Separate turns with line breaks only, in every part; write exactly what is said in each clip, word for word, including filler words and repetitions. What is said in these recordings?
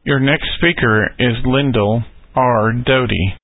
Your next speaker is Lyndall R. Doty.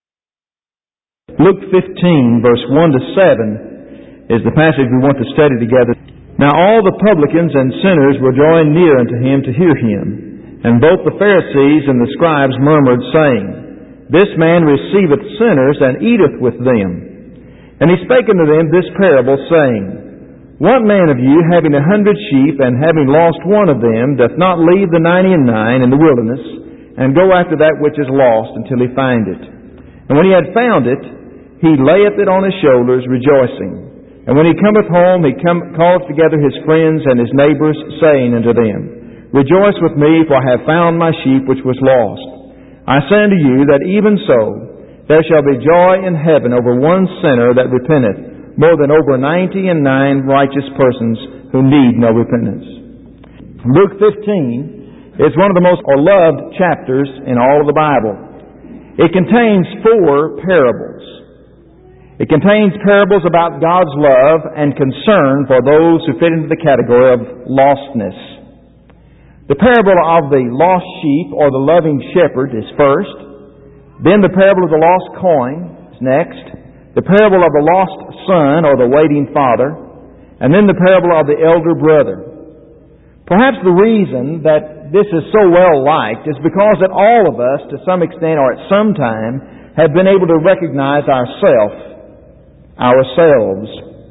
Luke fifteen, verse one to seven is the passage we want to study together. Now all the publicans and sinners were drawing near unto him to hear him. And both the Pharisees and the scribes murmured, saying, This man receiveth sinners, and eateth with them. And he spake unto them this parable, saying, What man of you, having a hundred sheep, and having lost one of them, doth not leave the ninety and nine in the wilderness, and go after that which is lost until he find it? And when he had found it, he layeth it on his shoulders, rejoicing. And when he cometh home, he come, calleth together his friends and his neighbors, saying unto them, Rejoice with me, for I have found my sheep which was lost. I say unto you that even so there shall be joy in heaven over one sinner that repenteth, more than over ninety and nine righteous persons who need no repentance. Luke fifteen is one of the most loved chapters in all of the Bible. It contains four parables. It contains parables about God's love and concern for those who fit into the category of lostness. The parable of the lost sheep or the loving shepherd is first. Then the parable of the lost coin is next. The parable of the lost son or the waiting father. And then the parable of the elder brother. Perhaps the reason that this is so well liked is because that all of us, to some extent or at some time, have been able to recognize ourselves ourselves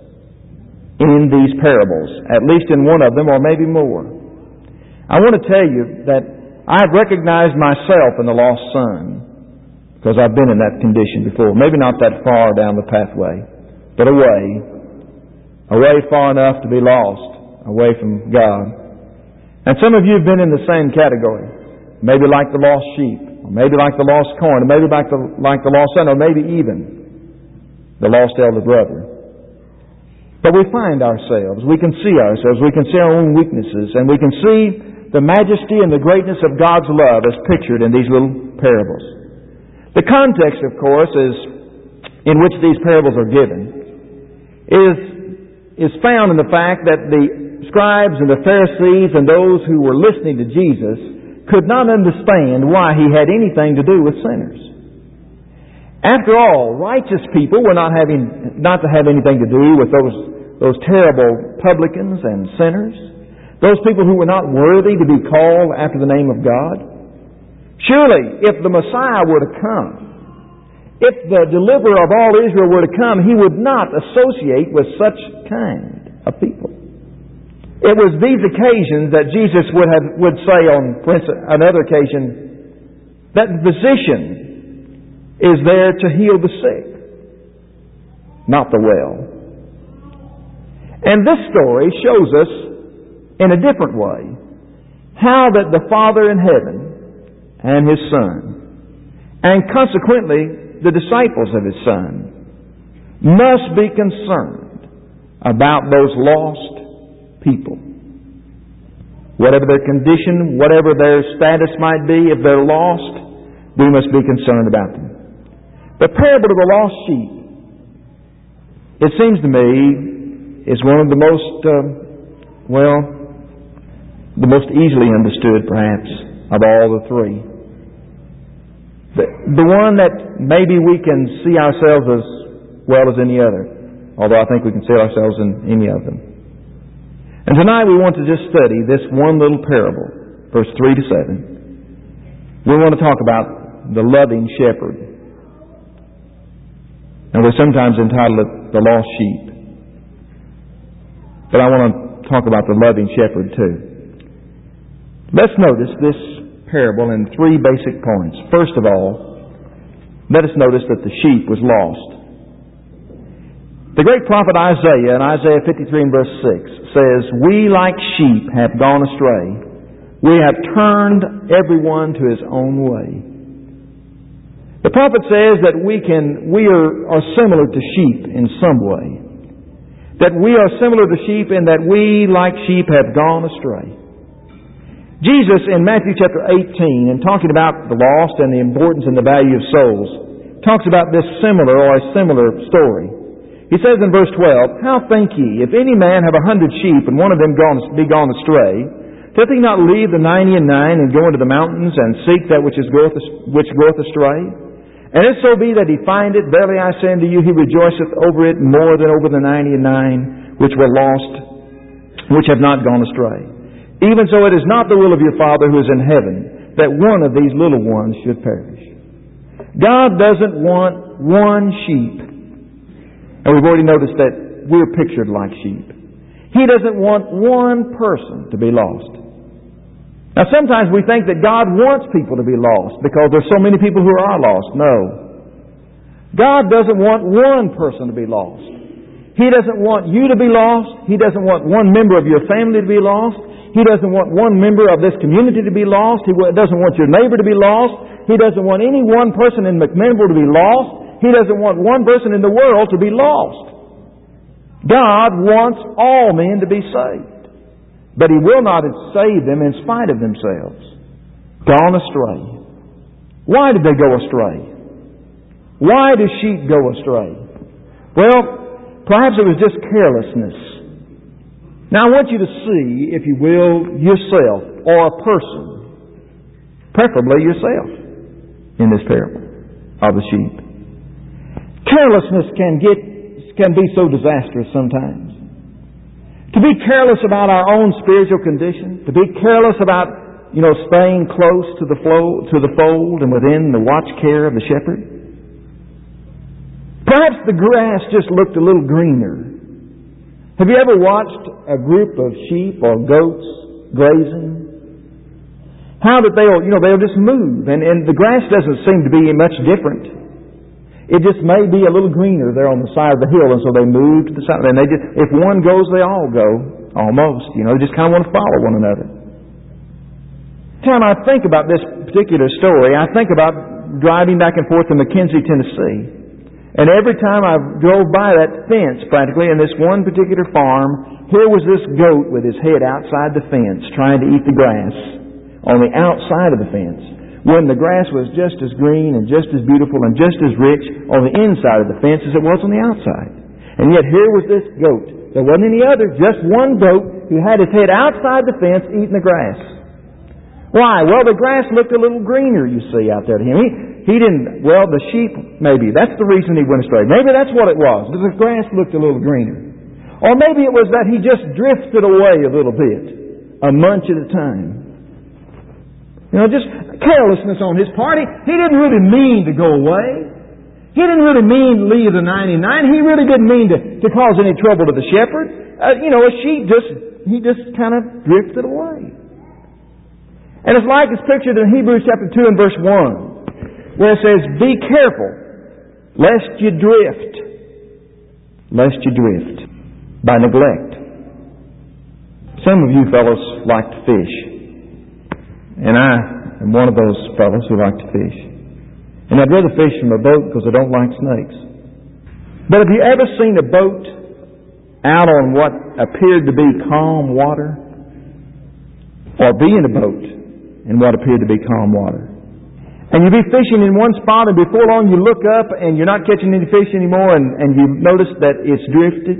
in these parables, at least in one of them or maybe more. I want to tell you that I've recognized myself in the lost son because I've been in that condition before. Maybe not that far down the pathway, but away. Away far enough to be lost, away from God. And some of you have been in the same category. Maybe like the lost sheep, or maybe like the lost coin, or maybe like the, like the lost son, or maybe even the lost elder brother. But we find ourselves, we can see ourselves, we can see our own weaknesses, and we can see the majesty and the greatness of God's love as pictured in these little parables. The context, of course, is in which these parables are given is, is found in the fact that the scribes and the Pharisees and those who were listening to Jesus could not understand why He had anything to do with sinners. After all, righteous people were not having not to have anything to do with those those terrible publicans and sinners, those people who were not worthy to be called after the name of God. Surely, if the Messiah were to come, if the deliverer of all Israel were to come, He would not associate with such kind of people. It was these occasions that Jesus would have would say on another occasion that the physician is there to heal the sick, not the well. And this story shows us in a different way how that the Father in heaven and His Son, and consequently the disciples of His Son, must be concerned about those lost people. Whatever their condition, whatever their status might be, if they're lost, we must be concerned about them. The parable of the lost sheep, it seems to me, is one of the most, uh, well, the most easily understood, perhaps, of all the three. The, the one that maybe we can see ourselves as well as any other, although I think we can see ourselves in any of them. And tonight we want to just study this one little parable, verse three to seven. We want to talk about the loving shepherd. And we sometimes entitle it the lost sheep. But I want to talk about the loving shepherd too. Let's notice this parable in three basic points. First of all, let us notice that the sheep was lost. The great prophet Isaiah in Isaiah fifty-three and verse six says, We like sheep have gone astray. We have turned everyone to his own way. The prophet says that we can, we are, are similar to sheep in some way. That we are similar to sheep in that we, like sheep, have gone astray. Jesus in Matthew chapter eighteen, in talking about the lost and the importance and the value of souls, talks about this similar or a similar story. He says in verse twelve, How think ye, if any man have a hundred sheep, and one of them gone, be gone astray, Doth he not leave the ninety and nine and go into the mountains and seek that which is groweth, which groweth astray? And if so be that he find it, verily I say unto you, he rejoiceth over it more than over the ninety and nine which were lost, which have not gone astray. Even so it is not the will of your Father who is in heaven, that one of these little ones should perish. God doesn't want one sheep. And we've already noticed that we're pictured like sheep. He doesn't want one person to be lost. Now sometimes we think that God wants people to be lost because there's so many people who are lost. No. God doesn't want one person to be lost. He doesn't want you to be lost. He doesn't want one member of your family to be lost. He doesn't want one member of this community to be lost. He doesn't want your neighbor to be lost. He doesn't want any one person in McMinnville to be lost. He doesn't want one person in the world to be lost. God wants all men to be saved. But He will not save them in spite of themselves. Gone astray. Why did they go astray? Why do sheep go astray? Well, perhaps it was just carelessness. Now I want you to see, if you will, yourself or a person, preferably yourself, in this parable of the sheep. Carelessness can get can be so disastrous sometimes. To be careless about our own spiritual condition, to be careless about, you know, staying close to the flow, to the fold and within the watch care of the shepherd. Perhaps the grass just looked a little greener. Have you ever watched a group of sheep or goats grazing? How that they'll, you know, they'll just move, and, and the grass doesn't seem to be much different. It just may be a little greener there on the side of the hill, and so they move to the side. And they just, if one goes, they all go, almost. You know, they just kind of want to follow one another. Every time I think about this particular story, I think about driving back and forth to McKenzie, Tennessee. And every time I drove by that fence, practically, in this one particular farm, here was this goat with his head outside the fence, trying to eat the grass on the outside of the fence, when the grass was just as green and just as beautiful and just as rich on the inside of the fence as it was on the outside. And yet here was this goat. There wasn't any other, just one goat who had his head outside the fence eating the grass. Why? Well, the grass looked a little greener, you see, out there to him. He, he didn't, well, the sheep, maybe. That's the reason he went astray. Maybe that's what it was. The grass looked a little greener. Or maybe it was that he just drifted away a little bit, a munch at a time. You know, just carelessness on his part. He, he didn't really mean to go away. He didn't really mean to leave the ninety-nine. He really didn't mean to, to cause any trouble to the shepherd. Uh, you know, a sheep just, he just kind of drifted away. And it's like it's pictured in Hebrews chapter two and verse one, where it says, be careful, lest you drift. Lest you drift by neglect. Some of you fellows like to fish. And I am one of those fellows who like to fish. And I'd rather fish from a boat because I don't like snakes. But have you ever seen a boat out on what appeared to be calm water? Or be in a boat in what appeared to be calm water? And you'd be fishing in one spot, and before long you look up and you're not catching any fish anymore, and, and you notice that it's drifted.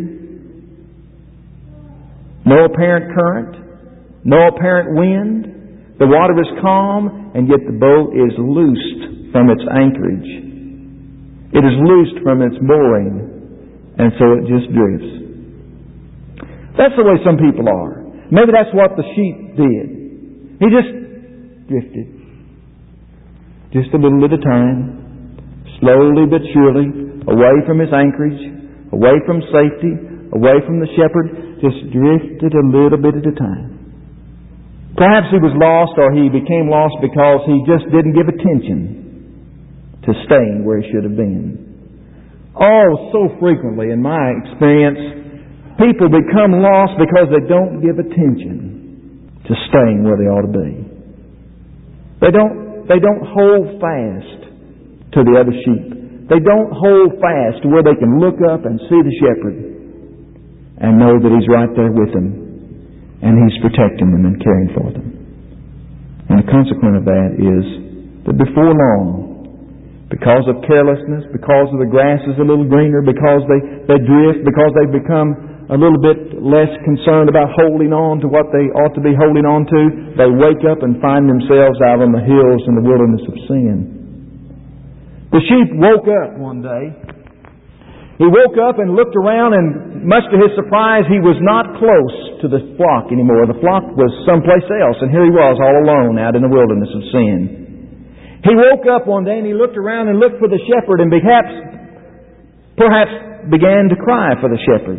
No apparent current. No apparent wind. The water is calm, and yet the boat is loosed from its anchorage. It is loosed from its mooring, and so it just drifts. That's the way some people are. Maybe that's what the sheep did. He just drifted. Just a little at a time, slowly but surely, away from his anchorage, away from safety, away from the shepherd, just drifted a little bit at a time. Perhaps he was lost, or he became lost because he just didn't give attention to staying where he should have been. Oh, so frequently in my experience, people become lost because they don't give attention to staying where they ought to be. They don't, they don't hold fast to the other sheep. They don't hold fast to where they can look up and see the shepherd and know that He's right there with them. And He's protecting them and caring for them. And the consequence of that is that before long, because of carelessness, because of the grass is a little greener, because they, they drift, because they become a little bit less concerned about holding on to what they ought to be holding on to, they wake up and find themselves out on the hills in the wilderness of sin. The sheep woke up one day. He woke up and looked around, and much to his surprise, he was not close to the flock anymore. The flock was someplace else, and here he was all alone out in the wilderness of sin. He woke up one day and he looked around and looked for the shepherd, and perhaps, perhaps began to cry for the shepherd,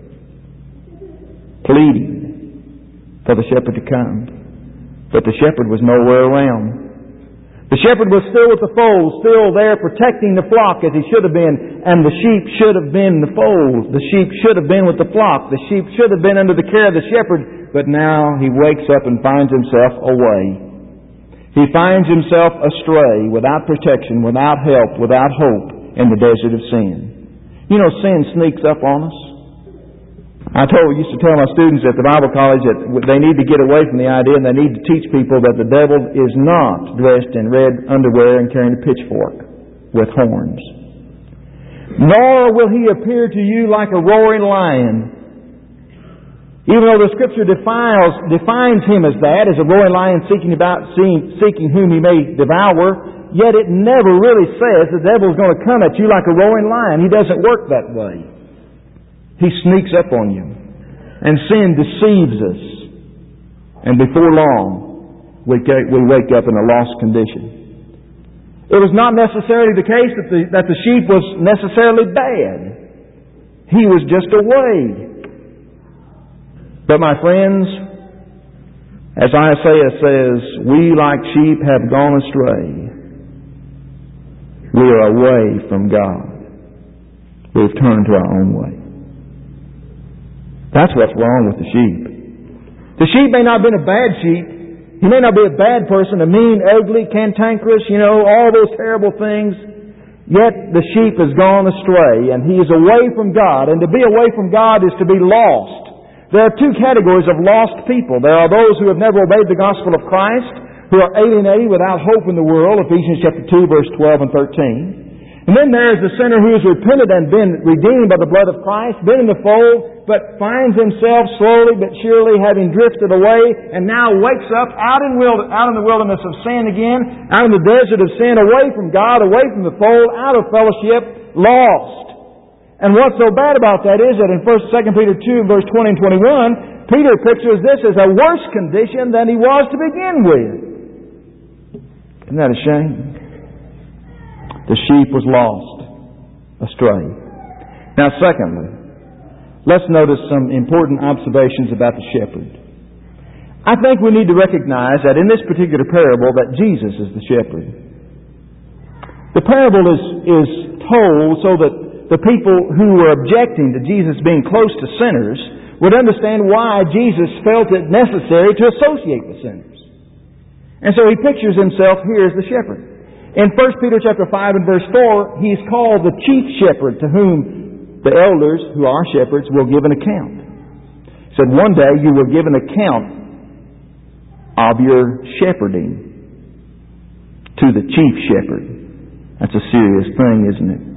pleading for the shepherd to come. But the shepherd was nowhere around. The shepherd was still with the fold, still there protecting the flock as he should have been, and the sheep should have been in the fold. The sheep should have been with the flock. The sheep should have been under the care of the shepherd, but now he wakes up and finds himself away. He finds himself astray, without protection, without help, without hope in the desert of sin. You know, sin sneaks up on us. I told, used to tell my students at the Bible college that they need to get away from the idea, and they need to teach people that the devil is not dressed in red underwear and carrying a pitchfork with horns. Nor will he appear to you like a roaring lion. Even though the Scripture defiles, defines him as that, as a roaring lion seeking about seeing, seeking whom he may devour, yet it never really says the devil is going to come at you like a roaring lion. He doesn't work that way. He sneaks up on you. And sin deceives us. And before long, we wake up in a lost condition. It was not necessarily the case that the, that the sheep was necessarily bad. He was just away. But my friends, as Isaiah says, we like sheep have gone astray. We are away from God. We've turned to our own way. That's what's wrong with the sheep. The sheep may not have been a bad sheep. He may not be a bad person, a mean, ugly, cantankerous, you know, all those terrible things. Yet the sheep has gone astray, and he is away from God. And to be away from God is to be lost. There are two categories of lost people. There are those who have never obeyed the gospel of Christ, who are alienated without hope in the world, Ephesians chapter two, verse twelve and thirteen. And then there is the sinner who has repented and been redeemed by the blood of Christ, been in the fold, but finds himself slowly but surely having drifted away, and now wakes up out in, wild, out in the wilderness of sin again, out in the desert of sin, away from God, away from the fold, out of fellowship, lost. And what's so bad about that is that in First, Second Peter two, verse twenty and twenty-one, Peter pictures this as a worse condition than he was to begin with. Isn't that a shame? The sheep was lost, astray. Now, secondly, let's notice some important observations about the shepherd. I think we need to recognize that in this particular parable that Jesus is the shepherd. The parable is, is told so that the people who were objecting to Jesus being close to sinners would understand why Jesus felt it necessary to associate with sinners. And so he pictures himself here as the shepherd. In First Peter chapter five and verse four, he is called the chief shepherd, to whom the elders, who are shepherds, will give an account. He said, one day you will give an account of your shepherding to the chief shepherd. That's a serious thing, isn't it?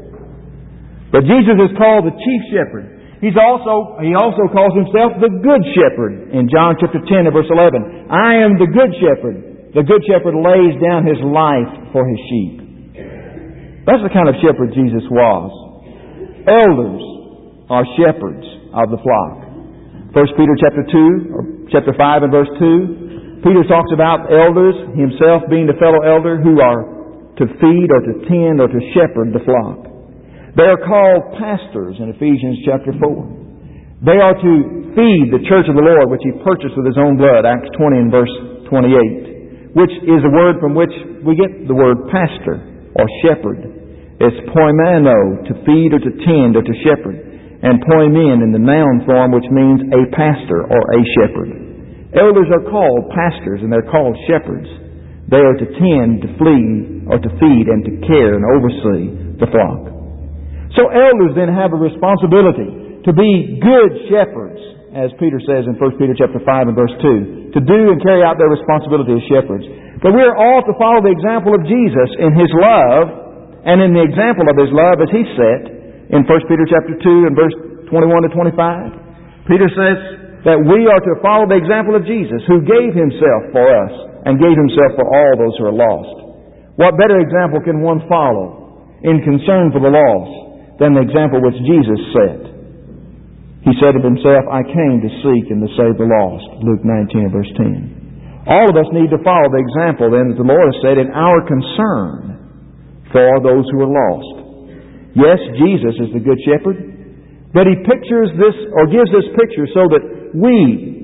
But Jesus is called the chief shepherd. He's also, he also calls himself the good shepherd in John chapter ten and verse eleven. I am the good shepherd. The good shepherd lays down his life for his sheep. That's the kind of shepherd Jesus was. Elders are shepherds of the flock. First Peter chapter two, or chapter five and verse two, Peter talks about elders, himself being the fellow elder, who are to feed or to tend or to shepherd the flock. They are called pastors in Ephesians chapter four. They are to feed the church of the Lord, which he purchased with his own blood, Acts twenty and verse twenty-eight. Which is a word from which we get the word pastor or shepherd. It's poimano, to feed or to tend or to shepherd. And poimen in the noun form, which means a pastor or a shepherd. Elders are called pastors and they're called shepherds. They are to tend, to flee, or to feed and to care and oversee the flock. So elders then have a responsibility to be good shepherds, as Peter says in First Peter chapter five and verse two, to do and carry out their responsibility as shepherds. But we are all to follow the example of Jesus in His love, and in the example of His love as He set in First Peter chapter two and verse twenty-one to twenty-five. Peter says that we are to follow the example of Jesus, who gave Himself for us and gave Himself for all those who are lost. What better example can one follow in concern for the lost than the example which Jesus set? He said of Himself, I came to seek and to save the lost. Luke nineteen and verse ten. All of us need to follow the example then that the Lord has set in our concern for those who are lost. Yes, Jesus is the Good Shepherd, but He pictures this, or gives this picture so that we,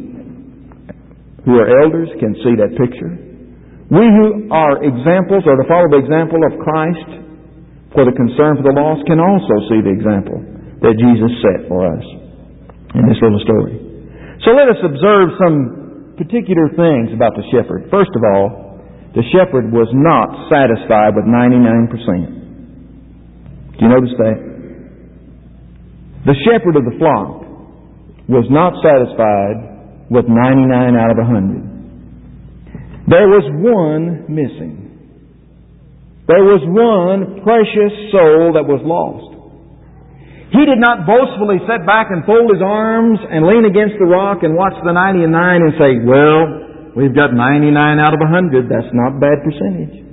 who are elders, can see that picture. We who are examples, or to follow the example of Christ for the concern for the lost, can also see the example that Jesus set for us in this little story. So let us observe some particular things about the shepherd. First of all, the shepherd was not satisfied with ninety-nine percent. Do you notice that? The shepherd of the flock was not satisfied with ninety-nine out of one hundred. There was one missing. There was one precious soul that was lost. He did not boastfully sit back and fold his arms and lean against the rock and watch the ninety-nine and say, well, we've got ninety-nine out of one hundred. That's not a bad percentage.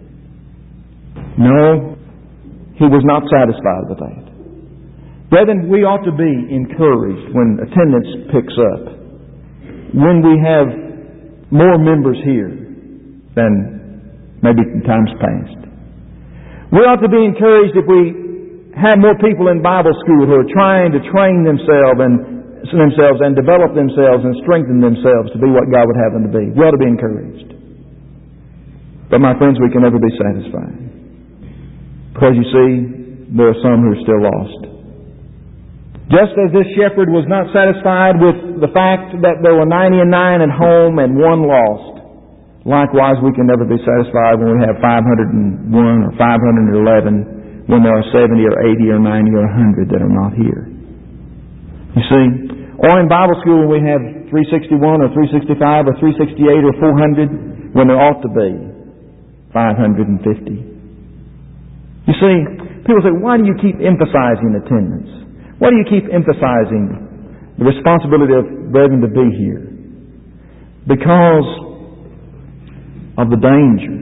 No, he was not satisfied with that. Brethren, we ought to be encouraged when attendance picks up, when we have more members here than maybe in times past. We ought to be encouraged if we have more people in Bible school who are trying to train themselves and themselves and develop themselves and strengthen themselves to be what God would have them to be. We ought to be encouraged. But my friends, we can never be satisfied. Because you see, there are some who are still lost. Just as this shepherd was not satisfied with the fact that there were ninety-nine at home and one lost, likewise we can never be satisfied when we have five hundred one or five hundred eleven when there are seventy or eighty or ninety or one hundred that are not here. You see, or in Bible school when we have three sixty-one or three sixty-five or three sixty-eight or four hundred when there ought to be five hundred fifty. You see, people say, why do you keep emphasizing attendance? Why do you keep emphasizing the responsibility of brethren to be here? Because of the danger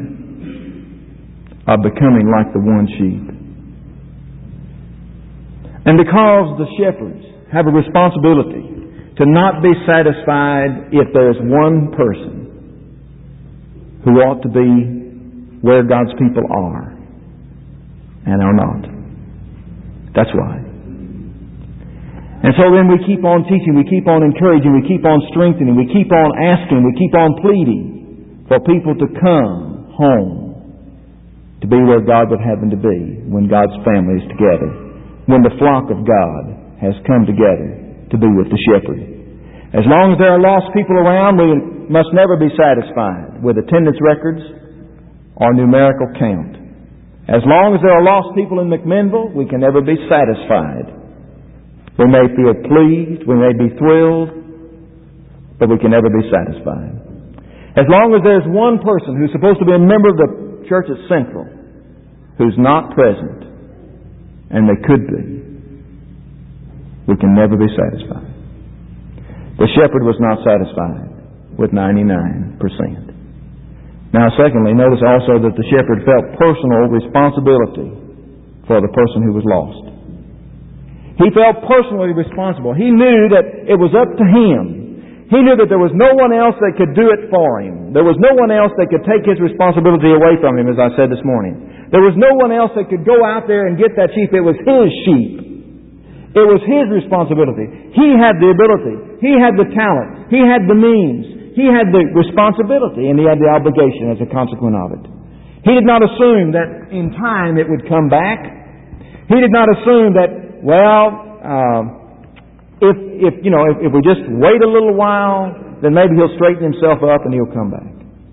of becoming like the one sheep. And because the shepherds have a responsibility to not be satisfied if there's one person who ought to be where God's people are and are not. That's why. And so then we keep on teaching, we keep on encouraging, we keep on strengthening, we keep on asking, we keep on pleading for people to come home to be where God would have them to be when God's family is together, when the flock of God has come together to be with the shepherd. As long as there are lost people around, we must never be satisfied with attendance records or numerical count. As long as there are lost people in McMinnville, we can never be satisfied. We may feel pleased, we may be thrilled, but we can never be satisfied. As long as there's one person who's supposed to be a member of the church at Central who's not present, and they could be, we can never be satisfied. The shepherd was not satisfied with ninety-nine percent. Now, secondly, notice also that the shepherd felt personal responsibility for the person who was lost. He felt personally responsible. He knew that it was up to him. He knew that there was no one else that could do it for him. There was no one else that could take his responsibility away from him, as I said this morning. There was no one else that could go out there and get that sheep. It was his sheep. It was his responsibility. He had the ability. He had the talent. He had the means. He had the responsibility, and he had the obligation as a consequence of it. He did not assume that in time it would come back. He did not assume that, well, uh, if, if, you know, if, if we just wait a little while, then maybe he'll straighten himself up and he'll come back.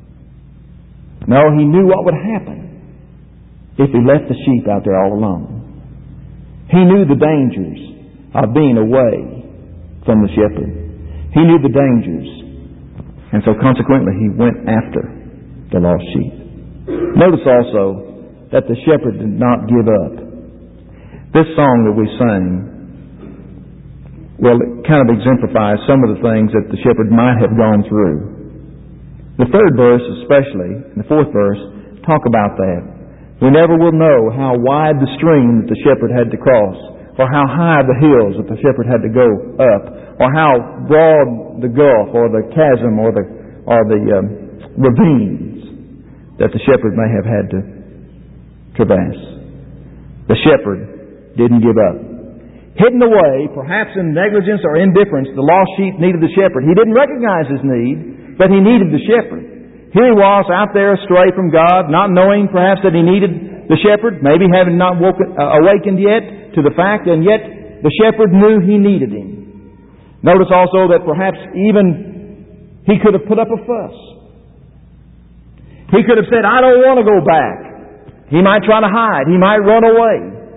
No, he knew what would happen if he left the sheep out there all alone. He knew the dangers of being away from the shepherd. He knew the dangers. And so consequently he went after the lost sheep. Notice also that the shepherd did not give up. This song that we sang well, it kind of exemplifies some of the things that the shepherd might have gone through. The third verse especially, and the fourth verse, talk about that. We never will know how wide the stream that the shepherd had to cross, or how high the hills that the shepherd had to go up, or how broad the gulf, or the chasm, or the or the um, ravines that the shepherd may have had to traverse. The shepherd didn't give up. Hidden away, perhaps in negligence or indifference, the lost sheep needed the shepherd. He didn't recognize his need, but he needed the shepherd. Here he was out there astray from God, not knowing perhaps that he needed the shepherd, maybe having not woken, uh, awakened yet to the fact, and yet the shepherd knew he needed him. Notice also that perhaps even he could have put up a fuss. He could have said, I don't want to go back. He might try to hide. He might run away.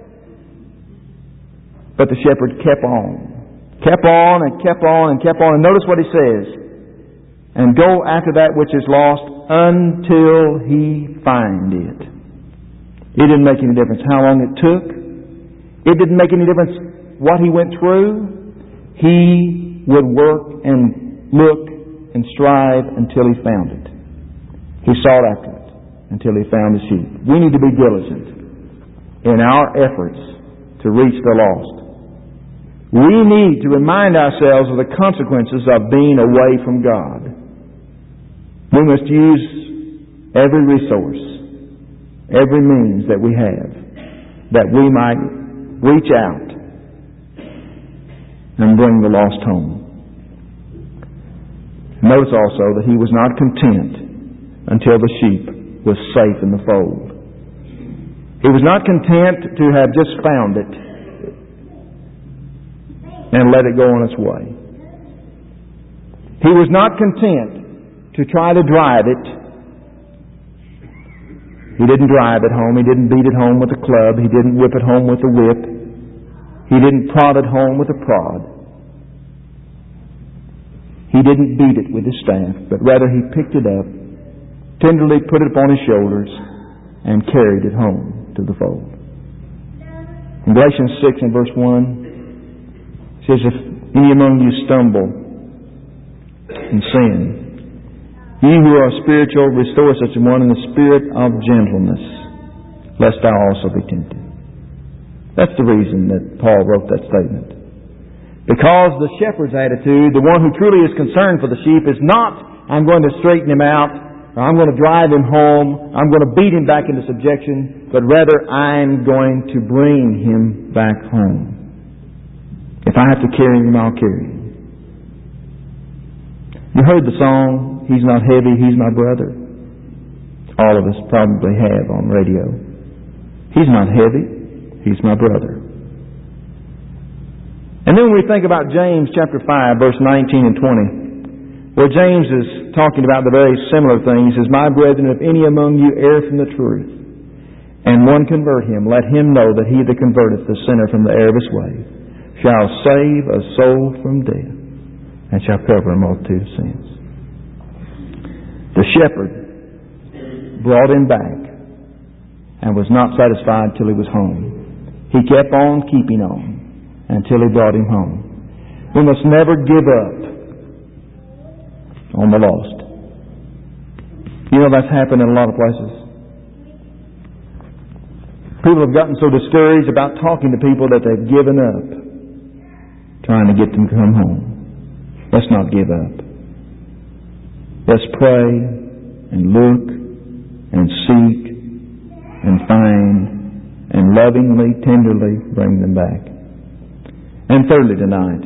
But the shepherd kept on. Kept on and kept on and kept on. And notice what he says. And go after that which is lost until he find it. It didn't make any difference how long it took. It didn't make any difference what he went through. He would work and look and strive until he found it. He sought after it until he found the sheep. We need to be diligent in our efforts to reach the lost. We need to remind ourselves of the consequences of being away from God. We must use every resource, every means that we have, that we might reach out and bring the lost home. Notice also that he was not content until the sheep was safe in the fold. He was not content to have just found it and let it go on its way. He was not content to try to drive it. He didn't drive it home. He didn't beat it home with a club. He didn't whip it home with a whip. He didn't prod it home with a prod. He didn't beat it with his staff, but rather he picked it up, tenderly put it upon his shoulders, and carried it home to the fold. In Galatians six and verse one, it says, if any among you stumble in sin, ye who are spiritual, restore such a one in the spirit of gentleness, lest thou also be tempted. That's the reason that Paul wrote that statement. Because the shepherd's attitude, the one who truly is concerned for the sheep, is not, I'm going to straighten him out, or I'm going to drive him home, I'm going to beat him back into subjection, but rather I'm going to bring him back home. If I have to carry him, I'll carry him. You heard the song, He's Not Heavy, He's My Brother. All of us probably have on radio. He's not heavy, He's my brother. And then when we think about James chapter five, verse nineteen and twenty, where James is talking about the very similar thing. He says, my brethren, if any among you err from the truth, and one convert him, let him know that he that converteth the sinner from the error of his way shall save a soul from death, and shall cover a multitude of sins. The shepherd brought him back, and was not satisfied till he was home. He kept on keeping on until he brought him home. We must never give up on the lost. You know that's happened in a lot of places. People have gotten so discouraged about talking to people that they've given up trying to get them to come home. Let's not give up. Let's pray and look and seek and find and lovingly, tenderly bring them back. And thirdly tonight,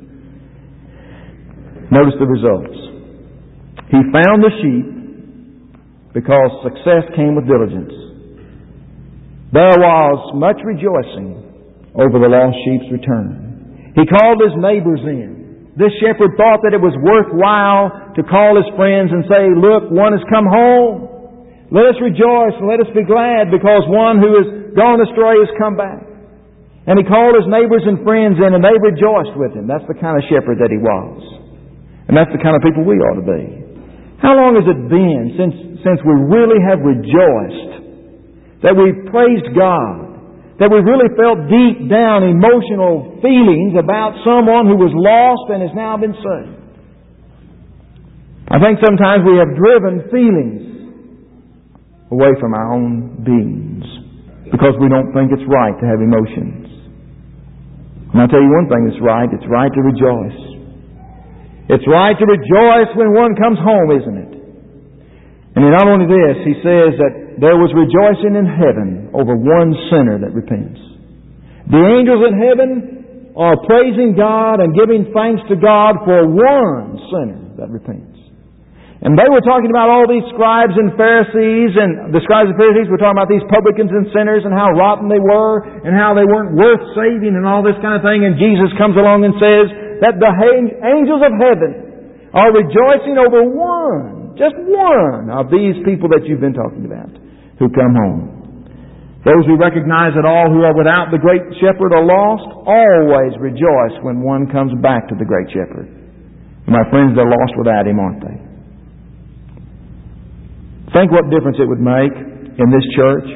notice the results. He found the sheep because success came with diligence. There was much rejoicing over the lost sheep's return. He called his neighbors in. This shepherd thought that it was worthwhile to call his friends and say, look, one has come home. Let us rejoice and let us be glad because one who has gone astray has come back. And he called his neighbors and friends in and they rejoiced with him. That's the kind of shepherd that he was. And that's the kind of people we ought to be. How long has it been since, since we really have rejoiced, that we've praised God, that we really felt deep down emotional feelings about someone who was lost and has now been saved. I think sometimes we have driven feelings away from our own beings because we don't think it's right to have emotions. And I'll tell you one thing that's right. It's right to rejoice. It's right to rejoice when one comes home, isn't it? And not only this, he says that there was rejoicing in heaven over one sinner that repents. The angels in heaven are praising God and giving thanks to God for one sinner that repents. And they were talking about all these scribes and Pharisees, and the scribes and Pharisees were talking about these publicans and sinners and how rotten they were and how they weren't worth saving and all this kind of thing. And Jesus comes along and says that the angels of heaven are rejoicing over one, just one of these people that you've been talking about who come home. Those who recognize that all who are without the great shepherd are lost always rejoice when one comes back to the great shepherd. My friends, they're lost without Him, aren't they? Think what difference it would make in this church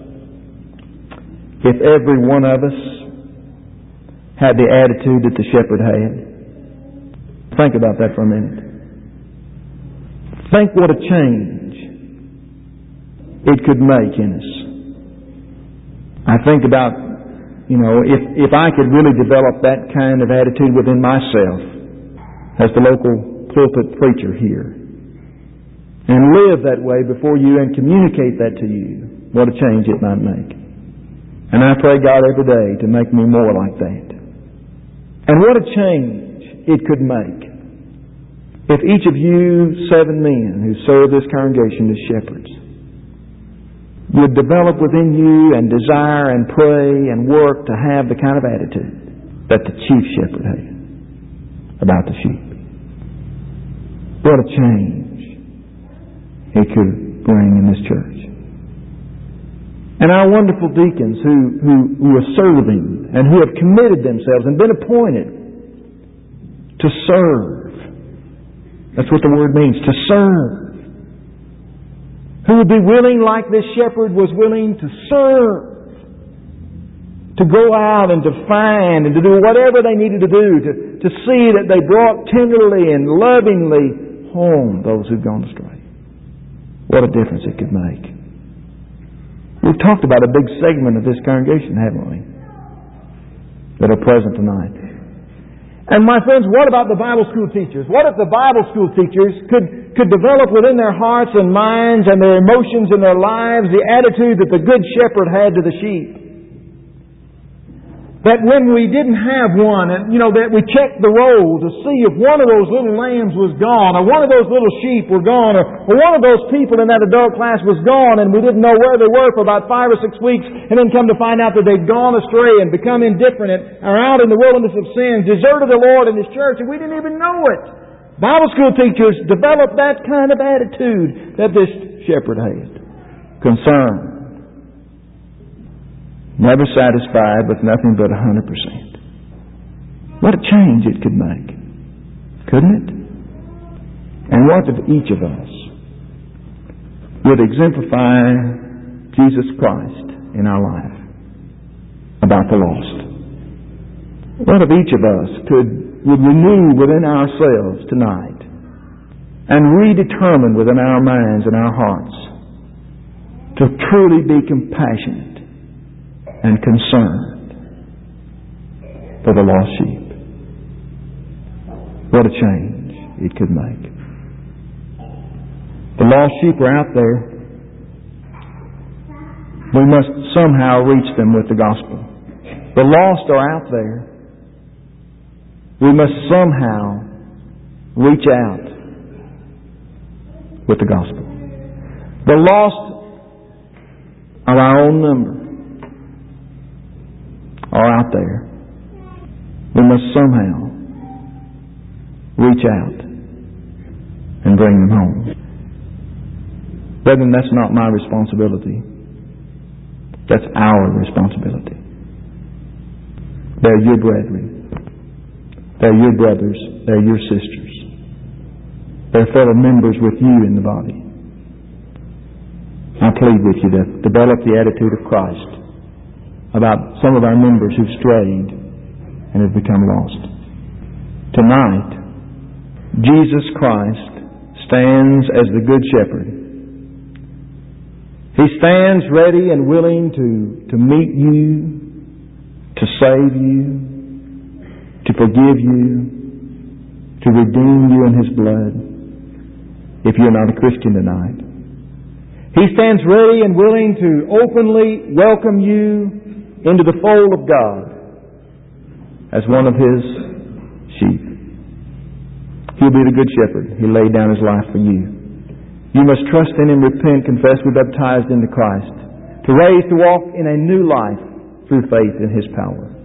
if every one of us had the attitude that the shepherd had. Think about that for a minute. Think what a change it could make in us. I think about, you know, if, if I could really develop that kind of attitude within myself as the local pulpit preacher here, and live that way before you and communicate that to you, what a change it might make. And I pray God every day to make me more like that. And what a change it could make if each of you seven men who serve this congregation as shepherds would develop within you and desire and pray and work to have the kind of attitude that the chief shepherd had about the sheep. What a change it could bring in this church. And our wonderful deacons who, who, who are serving and who have committed themselves and been appointed to serve. That's what the word means, to serve. Who would be willing, like this shepherd was willing, to serve. To go out and to find and to do whatever they needed to do to, to see that they brought tenderly and lovingly home those who've gone astray. What a difference it could make. We've talked about a big segment of this congregation, haven't we? That are present tonight. And my friends, what about the Bible school teachers? What if the Bible school teachers could, could develop within their hearts and minds and their emotions and their lives the attitude that the Good Shepherd had to the sheep? That when we didn't have one, and you know, that we checked the roll to see if one of those little lambs was gone, or one of those little sheep were gone, or, or one of those people in that adult class was gone, and we didn't know where they were for about five or six weeks, and then come to find out that they'd gone astray and become indifferent and are out in the wilderness of sin, deserted the Lord and His church, and we didn't even know it. Bible school teachers developed that kind of attitude that this shepherd had. Concern. Never satisfied with nothing but a hundred percent. What a change it could make. Couldn't it? And what if each of us would exemplify Jesus Christ in our life about the lost? What if each of us could would renew within ourselves tonight and redetermine within our minds and our hearts to truly be compassionate and concerned for the lost sheep? What a change it could make. The lost sheep are out there. We must somehow reach them with the gospel. The lost are out there. We must somehow reach out with the gospel. The lost are our own number. Are out there. We must somehow reach out and bring them home. Brethren, that's not my responsibility. That's our responsibility. They're your brethren. They're your brothers. They're your sisters. They're fellow members with you in the body. I plead with you to develop the attitude of Christ about some of our members who've strayed and have become lost. Tonight, Jesus Christ stands as the Good Shepherd. He stands ready and willing to, to meet you, to save you, to forgive you, to redeem you in His blood, if you're not a Christian tonight. He stands ready and willing to openly welcome you into the fold of God as one of His sheep. He'll be the Good Shepherd. He laid down His life for you. You must trust in Him, repent, confess, be baptized into Christ, to raise to walk in a new life through faith in His power.